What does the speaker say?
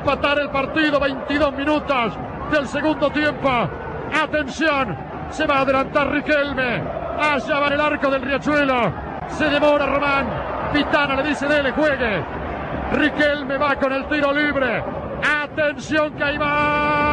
empatar el partido. 22 minutos del segundo tiempo. Atención, se va a adelantar Riquelme. Allá va en el arco del Riachuelo. Se demora Román. Pitana le dice: dele, juegue. Riquelme va con el tiro libre. Atención que ahí va.